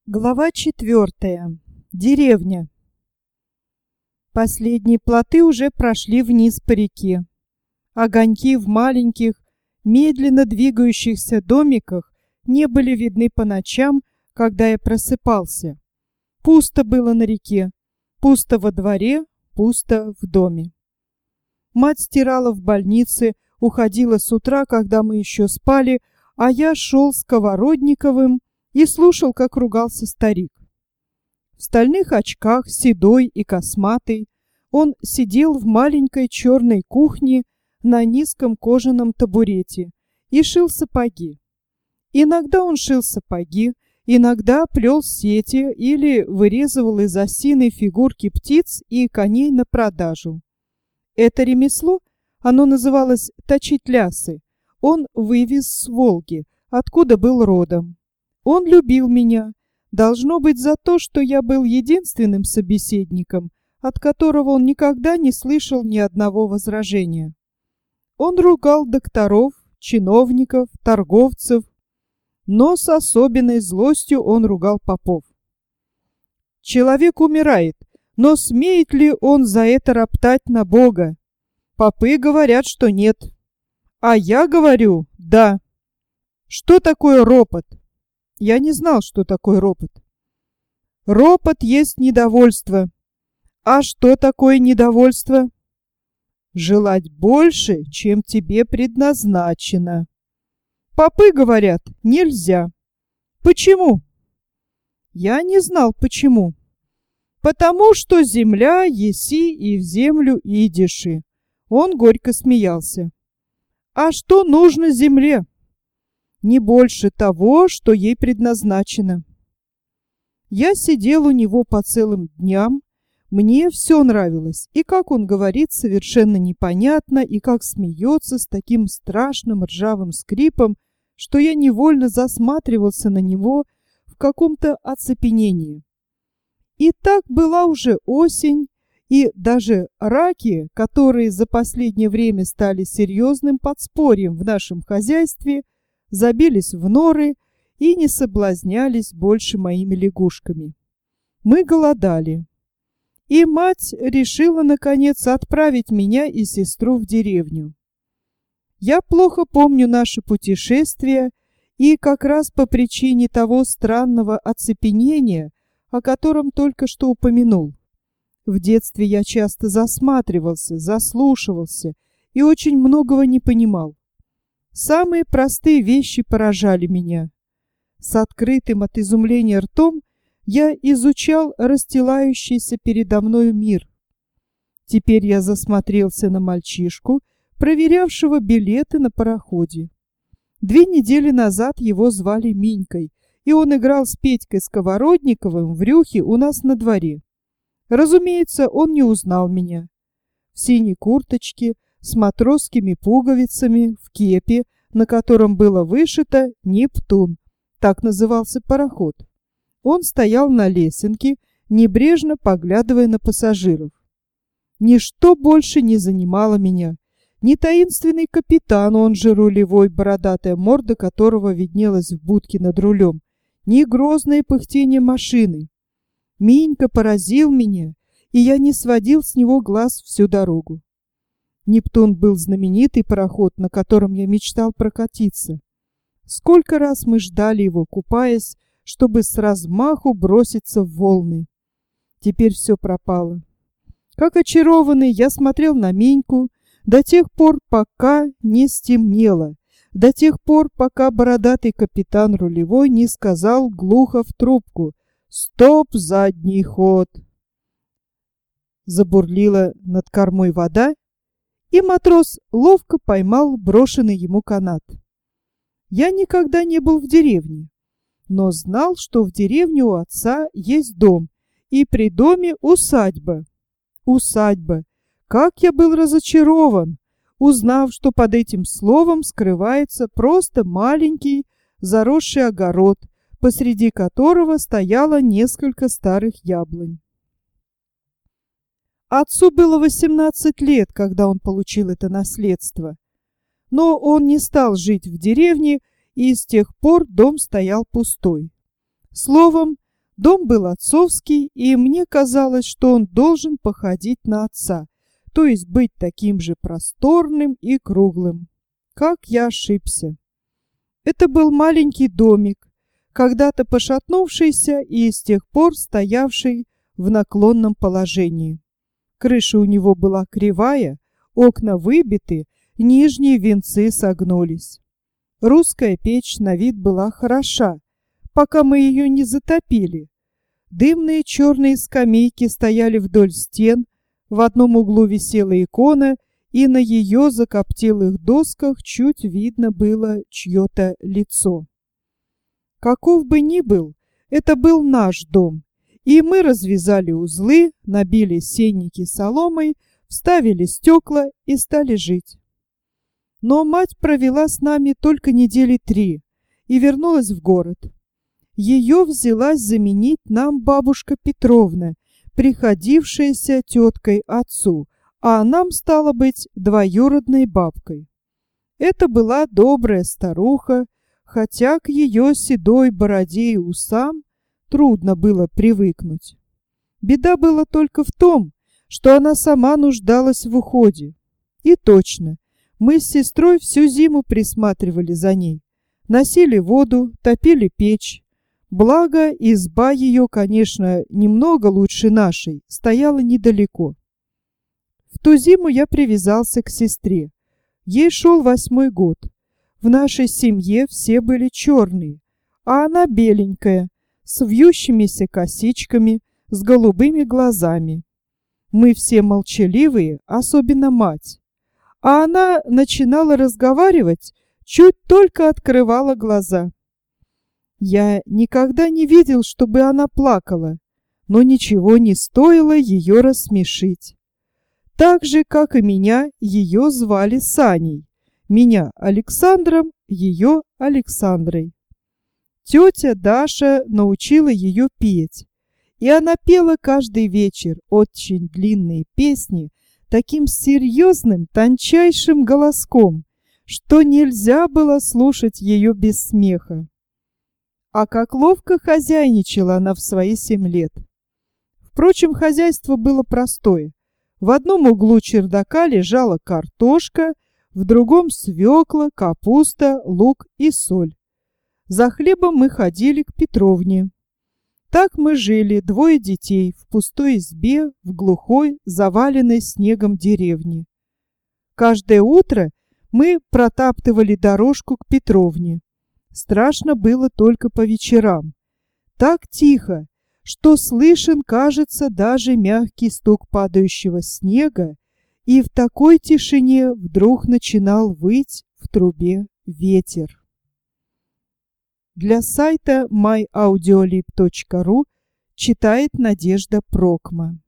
Глава 4. Деревня. Последние плоты уже прошли вниз по реке. Огоньки в маленьких, медленно двигающихся домиках не были видны по ночам, когда я просыпался. Пусто было на реке, пусто во дворе, пусто в доме. Мать стирала в больнице, уходила с утра, когда мы еще спали, а я шел с Сковородниковым и слушал, как ругался старик. В стальных очках, седой и косматый, он сидел в маленькой черной кухне на низком кожаном табурете и шил сапоги. Иногда он шил сапоги, иногда плел сети или вырезывал из осины фигурки птиц и коней на продажу. Это ремесло, оно называлось точить лясы, он вывез с Волги, откуда был родом. Он любил меня, должно быть за то, что я был единственным собеседником, от которого он никогда не слышал ни одного возражения. Он ругал докторов, чиновников, торговцев, но с особенной злостью он ругал попов. Человек умирает, но смеет ли он за это роптать на Бога? Попы говорят, что нет, а я говорю «да». Что такое ропот? Я не знал, что такое ропот. Ропот есть недовольство. А что такое недовольство? Желать больше, чем тебе предназначено. Попы говорят, нельзя. Почему? Я не знал, почему. Потому что земля еси и в землю идиши. Он горько смеялся. А что нужно земле? Не больше того, что ей предназначено. Я сидел у него по целым дням, мне все нравилось, и как он говорит совершенно непонятно, и как смеется с таким страшным ржавым скрипом, что я невольно засматривался на него в каком-то оцепенении. И так была уже осень, и даже раки, которые за последнее время стали серьезным подспорьем в нашем хозяйстве, забились в норы и не соблазнялись больше моими лягушками. Мы голодали. И мать решила, наконец, отправить меня и сестру в деревню. Я плохо помню наше путешествие, и как раз по причине того странного оцепенения, о котором только что упомянул. В детстве я часто засматривался, заслушивался и очень многого не понимал. Самые простые вещи поражали меня. С открытым от изумления ртом я изучал расстилающийся передо мною мир. Теперь я засмотрелся на мальчишку, проверявшего билеты на пароходе. 2 недели назад его звали Минькой, и он играл с Петькой Сковородниковым в рюхе у нас на дворе. Разумеется, он не узнал меня. В синей курточке, с матросскими пуговицами, в кепе, на котором было вышито «Нептун», так назывался пароход. Он стоял на лесенке, небрежно поглядывая на пассажиров. Ничто больше не занимало меня. Ни таинственный капитан, он же рулевой, бородатая морда которого виднелась в будке над рулем, ни грозное пыхтение машины. Минька поразил меня, и я не сводил с него глаз всю дорогу. Нептун был знаменитый пароход, на котором я мечтал прокатиться. Сколько раз мы ждали его, купаясь, чтобы с размаху броситься в волны. Теперь все пропало. Как очарованный, я смотрел на Миньку до тех пор, пока не стемнело, до тех пор, пока бородатый капитан рулевой не сказал глухо в трубку: «Стоп, задний ход!» Забурлила над кормой вода, и матрос ловко поймал брошенный ему канат. Я никогда не был в деревне, но знал, что в деревне у отца есть дом, и при доме усадьба. Усадьба! Как я был разочарован, узнав, что под этим словом скрывается просто маленький заросший огород, посреди которого стояло несколько старых яблонь. Отцу было 18 лет, когда он получил это наследство. Но он не стал жить в деревне, и с тех пор дом стоял пустой. Словом, Дом был отцовский, и мне казалось, что он должен походить на отца, то есть быть таким же просторным и круглым. Как я ошибся! Это был маленький домик, когда-то пошатнувшийся и с тех пор стоявший в наклонном положении. Крыша у него была кривая, окна выбиты, нижние венцы согнулись. Русская печь на вид была хороша, пока мы ее не затопили. Дымные черные скамейки стояли вдоль стен, в одном углу висела икона, и на ее закоптелых досках чуть видно было чье-то лицо. Каков бы ни был, это был наш дом, и мы развязали узлы, набили сенники соломой, вставили стекла и стали жить. Но мать провела с нами только недели 3 и вернулась в город. Ее взялась заменить нам бабушка Петровна, приходившаяся теткой отцу, а нам, стало быть, двоюродной бабкой. Это была добрая старуха, хотя к ее седой бороде и усам трудно было привыкнуть. Беда была только в том, что она сама нуждалась в уходе. И точно, мы с сестрой всю зиму присматривали за ней, носили воду, топили печь. Благо, изба ее, конечно, немного лучше нашей, стояла недалеко. В ту зиму я привязался к сестре. Ей шел 8-й год. В нашей семье все были черные, а она беленькая, с вьющимися косичками, с голубыми глазами. Мы все молчаливые, особенно мать. А она начинала разговаривать, чуть только открывала глаза. Я никогда не видел, чтобы она плакала, но ничего не стоило ее рассмешить. Так же, как и меня, ее звали Саней, меня Александром, ее Александрой. Тетя Даша научила ее петь, и она пела каждый вечер очень длинные песни таким серьезным, тончайшим голоском, что нельзя было слушать ее без смеха. А как ловко хозяйничала она в свои 7 лет. Впрочем, хозяйство было простое. В одном углу чердака лежала картошка, в другом свекла, капуста, лук и соль. За хлебом мы ходили к Петровне. Так мы жили, 2 детей, в пустой избе, в глухой, заваленной снегом деревне. Каждое утро мы протаптывали дорожку к Петровне. Страшно было только по вечерам. Так тихо, что слышен, кажется, даже мягкий стук падающего снега, и в такой тишине вдруг начинал выть в трубе ветер. Для сайта myaudiolib.ru читает Надежда Прокма.